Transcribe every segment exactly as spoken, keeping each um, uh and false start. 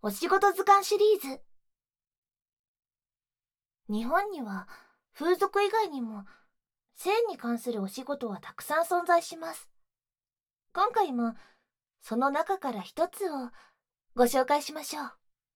お仕事図鑑シリーズ。日本には風俗以外にも性に関するお仕事はたくさん存在します。今回もその中から一つをご紹介しましょう。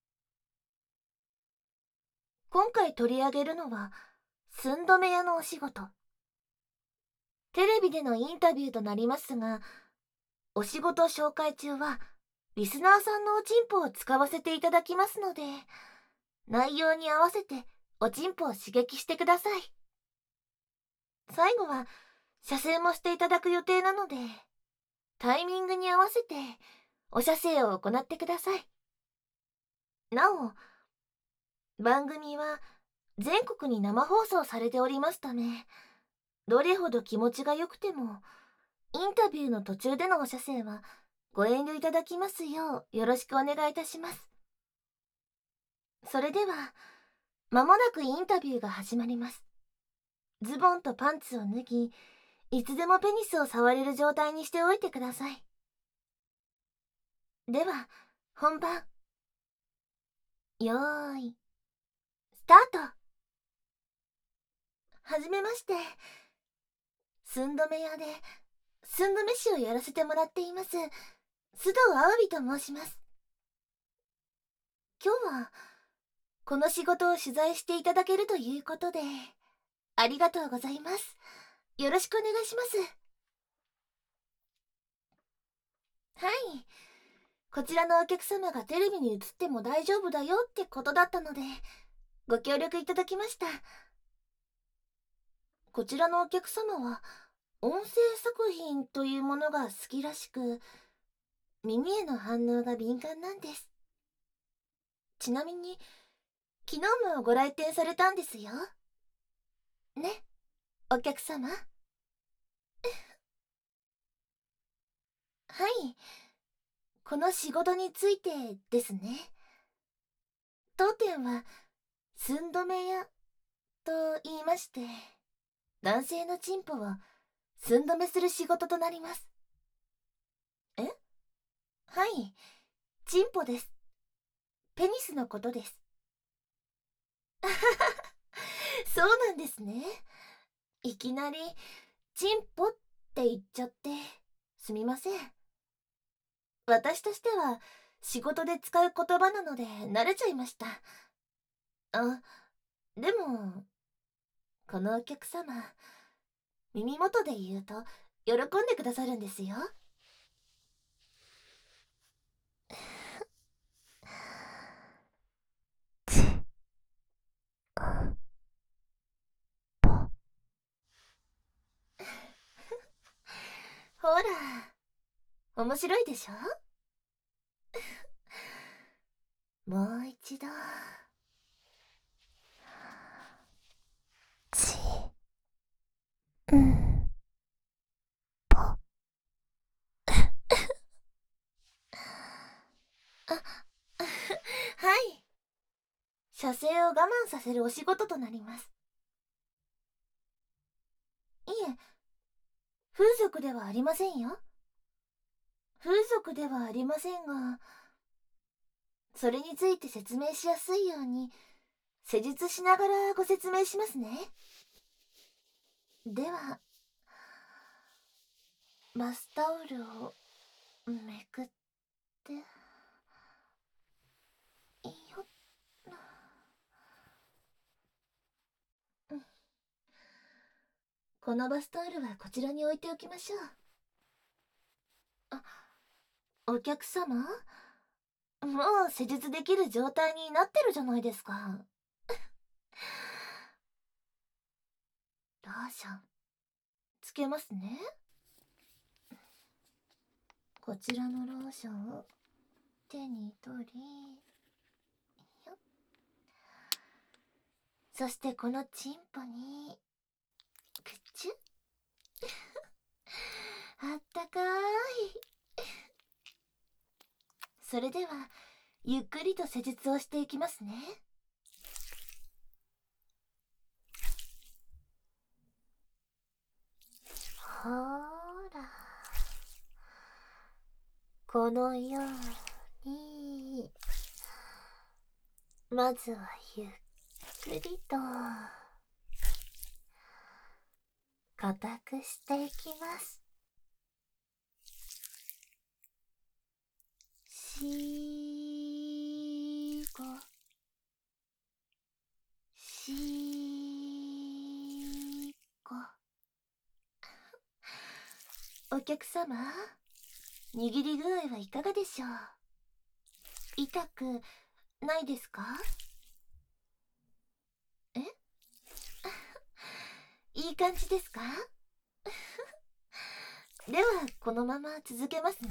今回取り上げるのは寸止め屋のお仕事。テレビでのインタビューとなりますが、お仕事紹介中はリスナーさんのおちんぽを使わせていただきますので、内容に合わせておちんぽを刺激してください。最後は射精もしていただく予定なので、タイミングに合わせてお射精を行ってください。なお、番組は全国に生放送されておりますため、どれほど気持ちが良くてもインタビューの途中でのお射精はご遠慮いただきますようよろしくお願いいたします。それでは間もなくインタビューが始まります。ズボンとパンツを脱ぎ、いつでもペニスを触れる状態にしておいてください。では本番。よーいスタート。はじめまして、寸止め屋で寸止め師をやらせてもらっています須藤あわびと申します。今日はこの仕事を取材していただけるということでありがとうございます。よろしくお願いします。はい、こちらのお客様がテレビに映っても大丈夫だよってことだったのでご協力いただきました。こちらのお客様は音声作品というものが好きらしく、耳への反応が敏感なんです。ちなみに昨日もご来店されたんですよね、お客様。はい、この仕事についてですね。当店は寸止め屋と言いまして、男性のチンポを寸止めする仕事となります。え？はい、チンポです。ペニスのことです。そうなんですね。いきなりチンポって言っちゃってすみません。私としては仕事で使う言葉なので慣れちゃいました。あ、でもこのお客様、耳元で言うと喜んでくださるんですよ。ほら、面白いでしょ。もう一度。ち、うん、ぽ。あ、はい。射精を我慢させるお仕事となります。いえ、風俗ではありませんよ。風俗ではありませんが、それについて説明しやすいように施術しながらご説明しますね。では、バスタオルをめくって、よっ、うん、このバスタオルはこちらに置いておきましょう。あ、お客様、もう施術できる状態になってるじゃないですか。ローションつけますね。こちらのローションを手に取り、よっ、そしてこのチンポにくっちゅあったかい。それではゆっくりと施術をしていきますね。ほーら、このようにまずはゆっくりと固くしていきます。しーご、しーご。お客様、握り具合はいかがでしょう？痛くないですか？えいい感じですか？ではこのまま続けますね。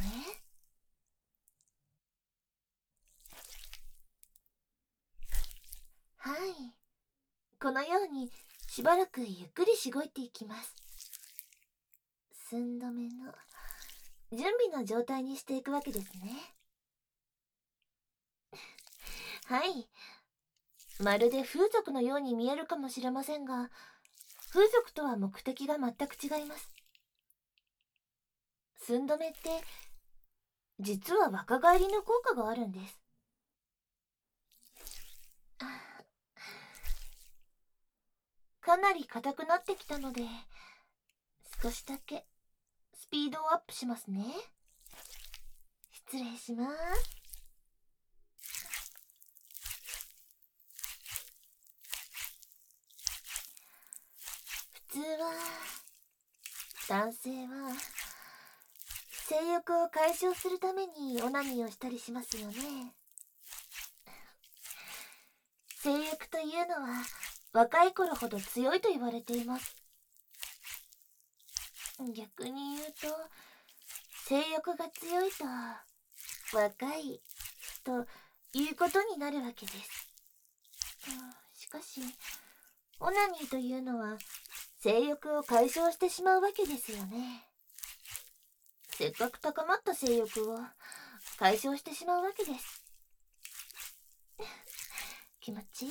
はい、このようにしばらくゆっくりしごいていきます。寸止めの準備の状態にしていくわけですね。はい、まるで風俗のように見えるかもしれませんが、風俗とは目的が全く違います。寸止めって実は若返りの効果があるんです。かなり硬くなってきたので、少しだけスピードをアップしますね。失礼します。普通は男性は性欲を解消するためにオナニーをしたりしますよね。性欲というのは若い頃ほど強いと言われています。逆に言うと、性欲が強いと若いということになるわけです。しかしオナニーというのは性欲を解消してしまうわけですよね。せっかく高まった性欲を解消してしまうわけです。気持ちい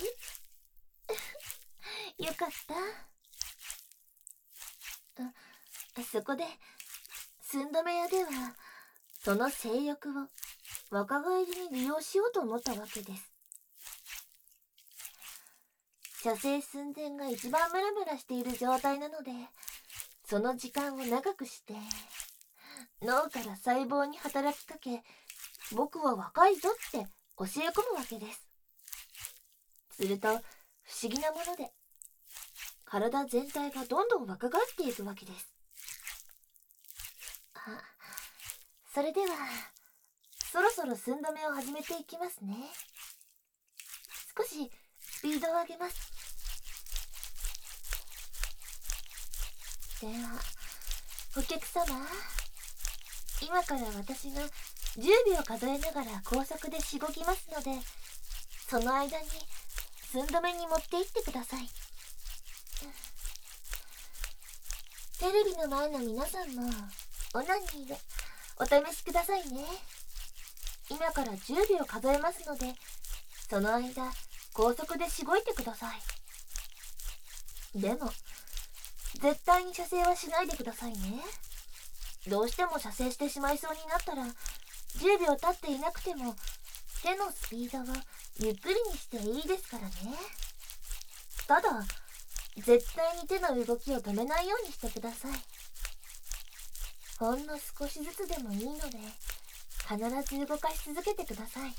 い？よかった。あ、そこで寸止め屋ではその性欲を若返りに利用しようと思ったわけです。射精寸前が一番ムラムラしている状態なので、その時間を長くして脳から細胞に働きかけ、僕は若いぞって教え込むわけです。すると不思議なもので、体全体がどんどん若返っていくわけです。あ、それではそろそろ寸止めを始めていきますね。少しスピードを上げます。ではお客様、今から私がじゅうびょう数えながら高速でしごきますので、その間に寸止めに持っていってください。テレビの前の皆さんもオナニーでお試しくださいね。今からじゅうびょう数えますので、その間高速でしごいてください。でも絶対に射精はしないでくださいね。どうしても射精してしまいそうになったら、じゅうびょう経っていなくても手のスピードをゆっくりにしていいですからね。ただ絶対に手の動きを止めないようにしてください。ほんの少しずつでもいいので必ず動かし続けてください。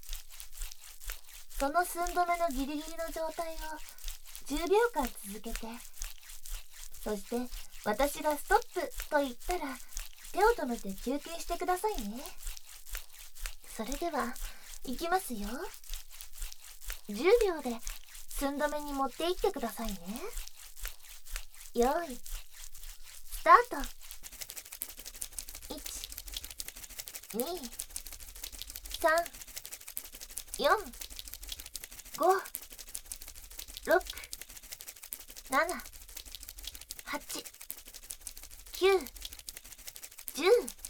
その寸止めのギリギリの状態をじゅうびょうかん続けて、そして私がストップと言ったら手を止めて休憩してくださいね。それではいきますよ。じゅうびょうで寸止めに持っていってくださいね。よーいスタート。いち、に、さん、よん、ご、ろく、なな、はち、きゅう、じゅう。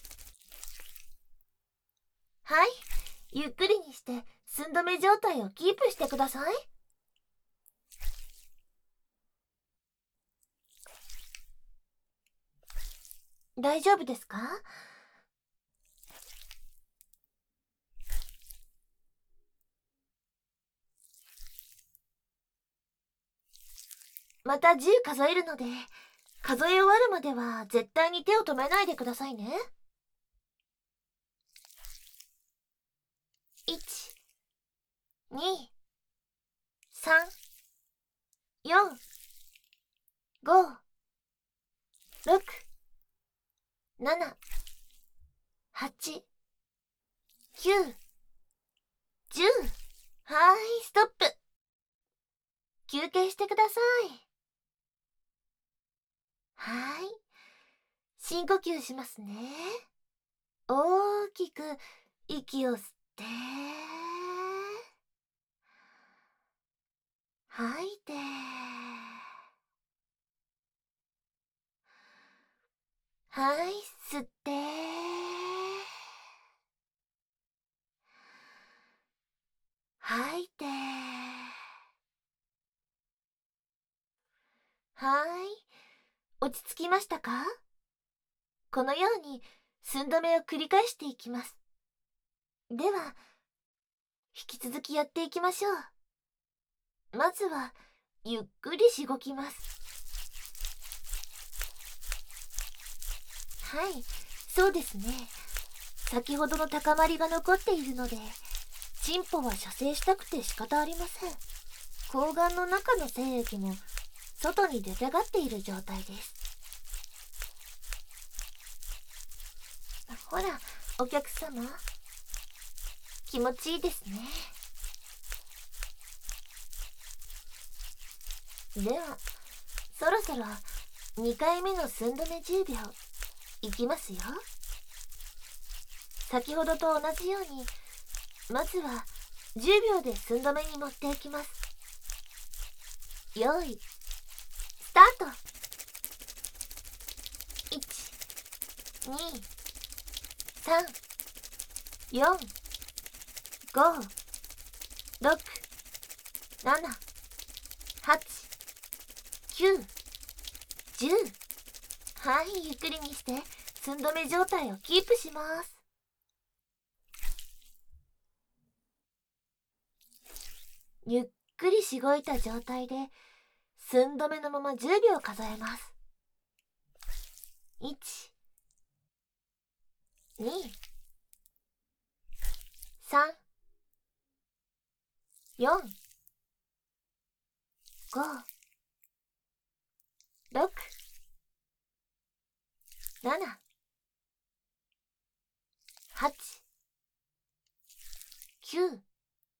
はい、ゆっくりにして寸止め状態をキープしてください。大丈夫ですか？ またじゅう数えるので、数え終わるまでは絶対に手を止めないでくださいね。いち、に、さん、よん、ご、ろく、なな、はち、きゅう、じゅう。はーい、ストップ。休憩してください。はーい。深呼吸しますね。大きく息を吸って、吐いて、はい、吸って、吐いて、はい、落ち着きましたか？このように寸止めを繰り返していきます。では、引き続きやっていきましょう。まずは、ゆっくりしごきます。はい、そうですね。先ほどの高まりが残っているので、チンポは射精したくて仕方ありません。睾丸の中の精液も外に出たがっている状態です。ほら、お客様、気持ちいいですね。では、そろそろにかいめの寸止めじゅうびょういきますよ。先ほどと同じように、まずはじゅうびょうで寸止めに持っていきます。よいスタート。いち、に、さん、よん、ご、ろく、なな、はち、きゅう、じゅう。はい、ゆっくりにして寸止め状態をキープします。ゆっくりしごいた状態で寸止めのままじゅうびょう数えます。いち、に、さん、よん、ご、ろく、なな、はち、きゅう、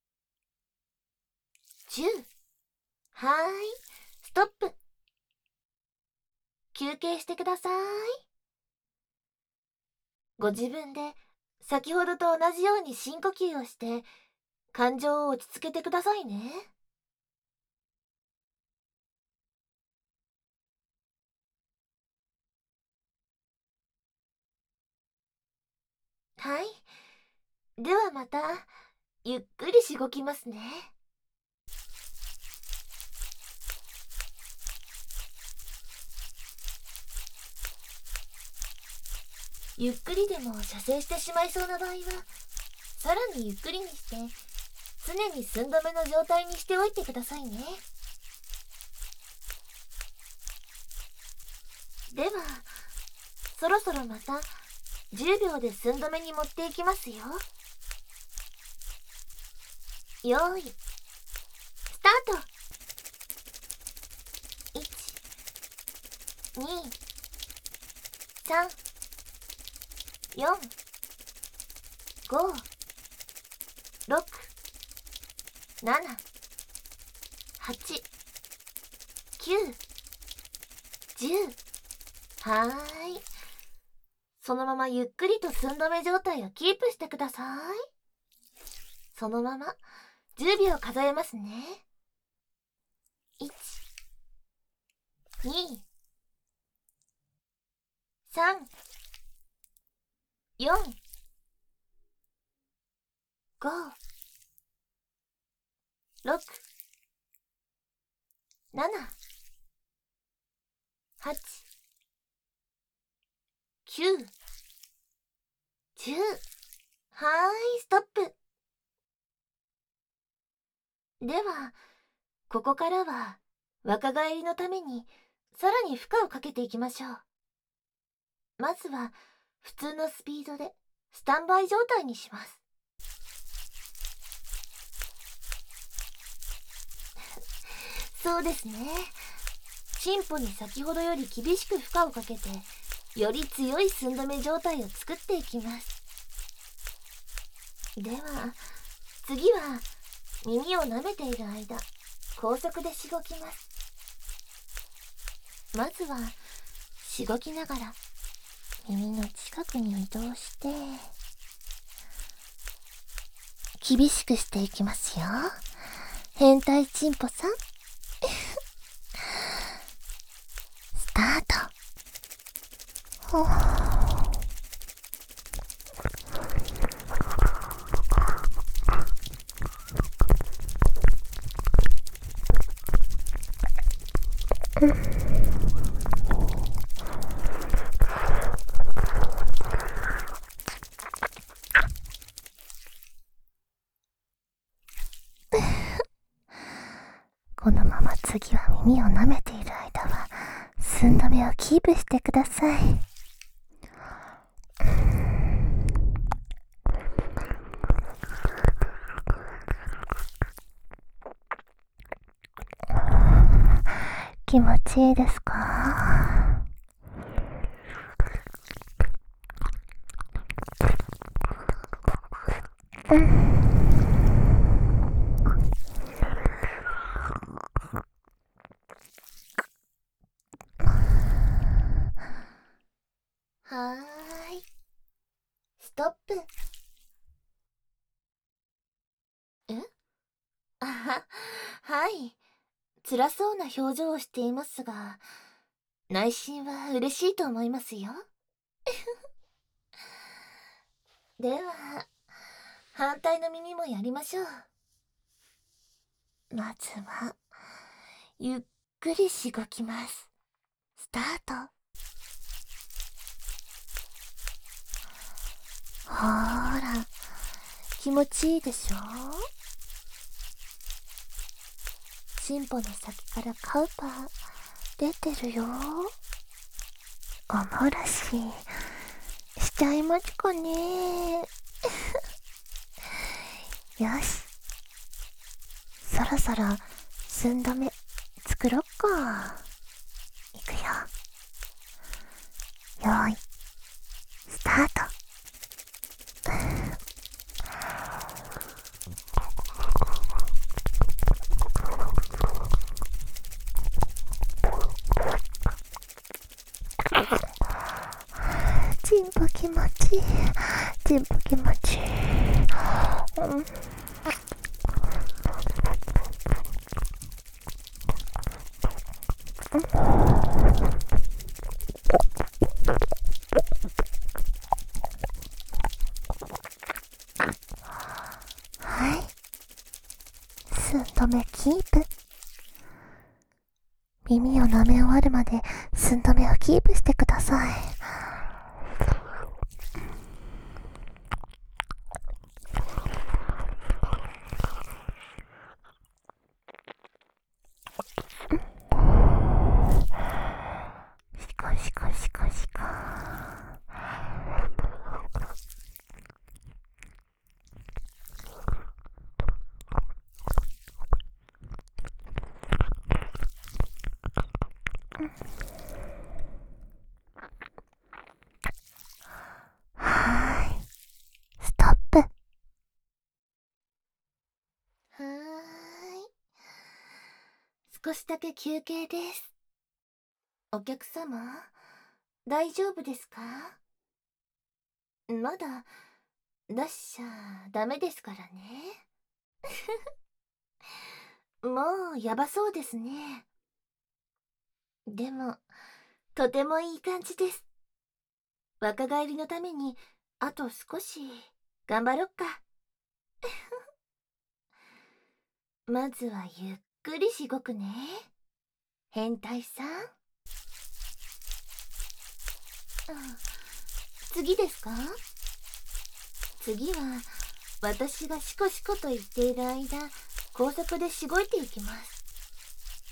じゅう。はーい、ストップ。休憩してください。ご自分で先ほどと同じように深呼吸をして感情を落ち着けてくださいね。はい。ではまたゆっくりしごきますね。ゆっくりでも射精してしまいそうな場合はさらにゆっくりにして常に寸止めの状態にしておいてくださいね。ではそろそろまたじゅうびょうで寸止めに持っていきますよ。よーいスタート。いち、に、さん、よん、ご、ろく、なな、はち、きゅう、じゅう。はーい。そのままゆっくりと寸止め状態をキープしてください。そのままじゅうびょう数えますね。いち、に、さん、よん、ご、ろく、なな、はち、きゅう、じゅう。はーい、ストップ。では、ここからは若返りのためにさらに負荷をかけていきましょう。まずは普通のスピードでスタンバイ状態にします。そうですね。進歩に先ほどより厳しく負荷をかけて、より強い寸止め状態を作っていきます。では次は耳を舐めている間、高速でしごきます。まずはしごきながら耳の近くに移動して厳しくしていきますよ。変態チンポさんスタート。ほこのまま次は耳を舐めている間は寸止めをキープしてください。気持ちいいですか？うん。はーい、ストップ。え？あは、はい。辛そうな表情をしていますが、内心は嬉しいと思いますよ。では、反対の耳もやりましょう。まずは、ゆっくりしごきます。スタート。ほーら、気持ちいいでしょ？チンポの先からカウパー出てるよ。おもらししちゃいますかね。よし、そろそろ寸止め作ろっか。いくよ。よーいスタート。チンポ気持ちいい。チンポ気持ちいい。うん。はい。寸止めキープ。耳を舐め終わるまで寸止めをキープしてください。シコシコシコシコ。はーい、ストップ。はーい、少しだけ休憩です。お客様、大丈夫ですか？まだ出しちゃダメですからね。もうやばそうですね。でもとてもいい感じです。若返りのためにあと少し頑張ろっか。まずはゆっくりしごくね、変態さん。うん、次ですか？次は私がシコシコと言っている間、高速でしごいていきます。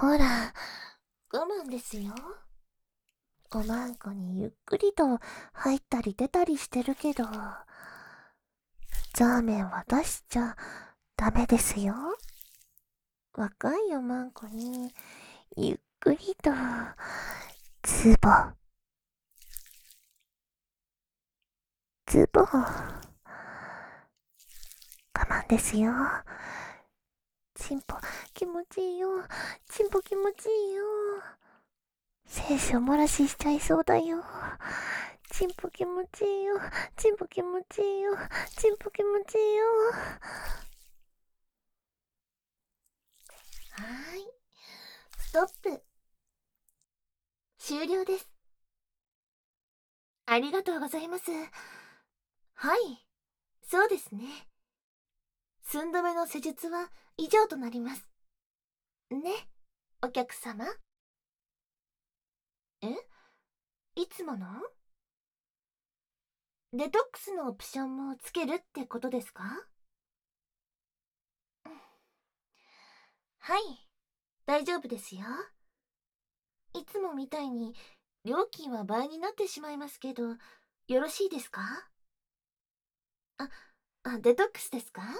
ほら、我慢ですよ。おまんこにゆっくりと入ったり出たりしてるけど、ザーメンは出しちゃダメですよ。若いおまんこにゆっくりとズボズボ我慢ですよ。チンポ気持ちいいよ。チンポ気持ちいいよ。聖書漏らししちゃいそうだよ。チンポ気持ちいいよ。チンポ気持ちいいよ。チンポ気持ちいいよ。はーい。ストップ。終了です。ありがとうございます。はい。そうですね。寸止めの施術は以上となります。ね、お客様。え？いつもの？デトックスのオプションもつけるってことですか？はい、大丈夫ですよ。いつもみたいに料金は倍になってしまいますけど、よろしいですか？あ、あ、デトックスですか？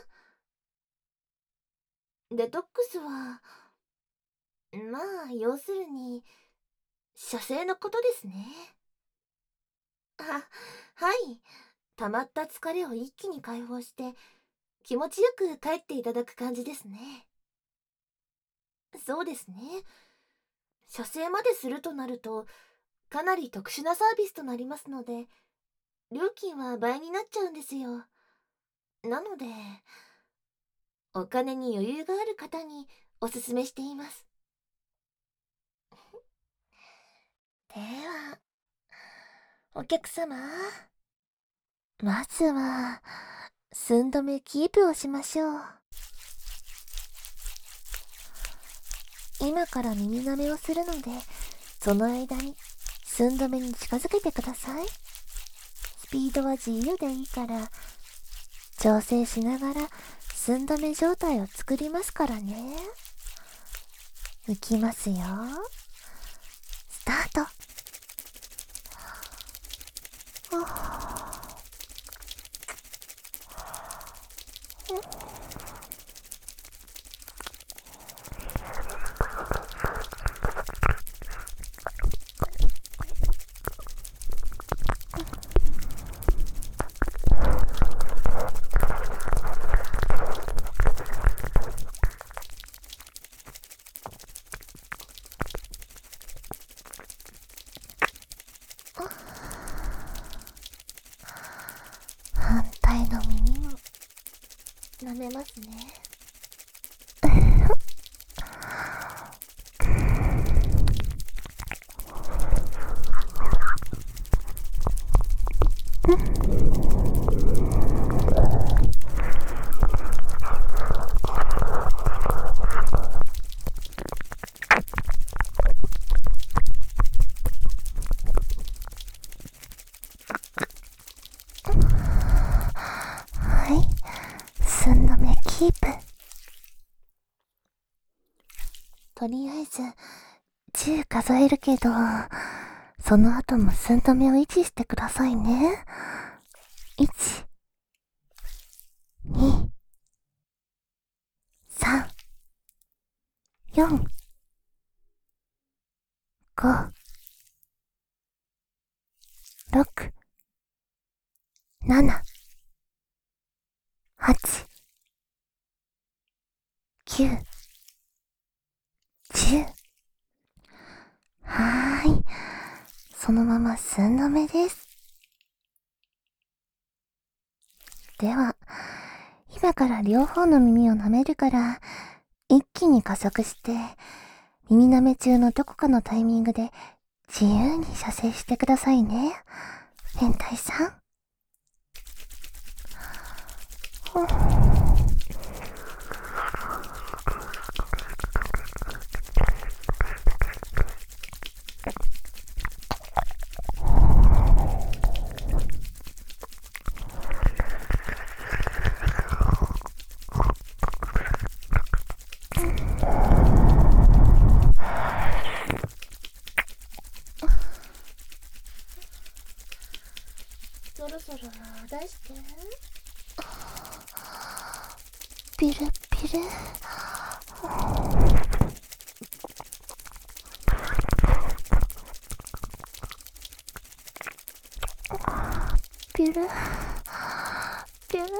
デトックスは、まあ、要するに、射精のことですね。あ、はい。溜まった疲れを一気に解放して、気持ちよく帰っていただく感じですね。そうですね。射精までするとなると、かなり特殊なサービスとなりますので、料金は倍になっちゃうんですよ。なので、お金に余裕がある方におすすめしています。では、お客様、まずは、寸止めキープをしましょう。今から耳舐めをするので、その間に寸止めに近づけてください。スピードは自由でいいから、調整しながら寸止め状態を作りますからね。浮きますよ。スタート。反対の耳も舐めますね。はい、寸止めキープ。とりあえずじゅう数えるけど、その後も寸止めを維持してくださいね。いち、に、さん、よん、ご、ろく、なな、はち、きゅう、じゅう。はーい。そのまま寸止めです。では、今から両方の耳を舐めるから、一気に加速して、耳舐め中のどこかのタイミングで自由に射精してくださいね。変態さん。 出して。ピルピル。ピルピル。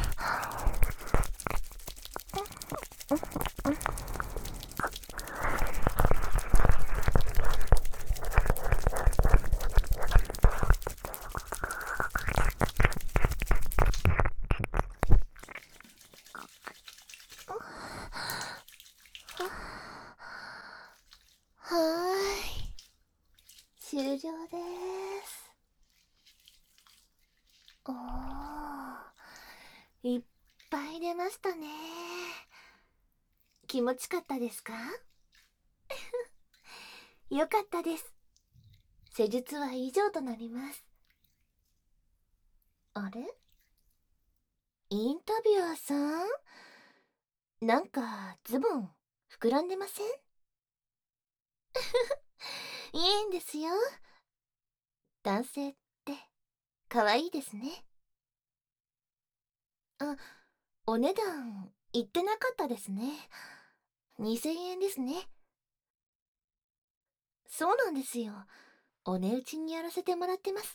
はーい、終了です。おー、いっぱい出ましたね。気持ちかったですか？よかったです。施術は以上となります。あれ？インタビュアーさん、なんかズボン膨らんでません？いいんですよ。男性って可愛いですね。あ、お値段言ってなかったですね。にせんえんですね。そうなんですよ。お値打ちにやらせてもらってます。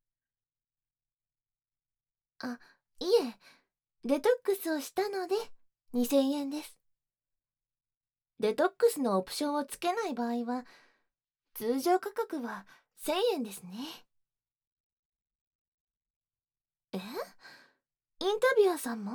あ、いえ、デトックスをしたのでにせんえんです。デトックスのオプションをつけない場合は、通常価格はせんえんですね。え？インタビュアーさんも？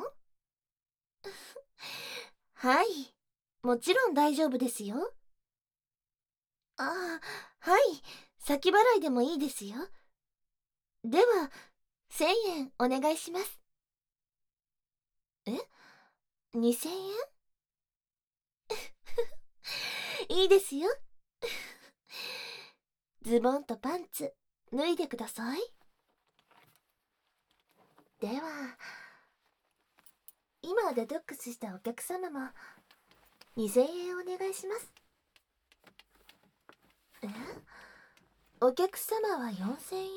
はい、もちろん大丈夫ですよ。ああ、はい、先払いでもいいですよ。では、せんえんお願いします。え？ にせんえん？ いいですよ。ズボンとパンツ脱いでください。では、今デトックスしたお客様もにせんえんお願いします。え？お客様はよんせんえん？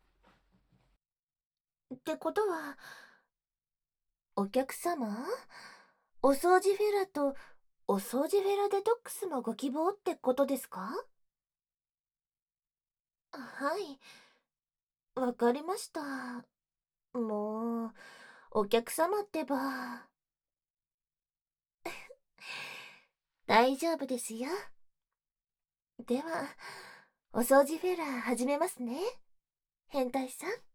ってことは、お客様、お掃除フェラとお掃除フェラデトックスもご希望ってことですか？はい、わかりました。もう、お客様ってば。大丈夫ですよ。では、お掃除フェラ始めますね。変態さん。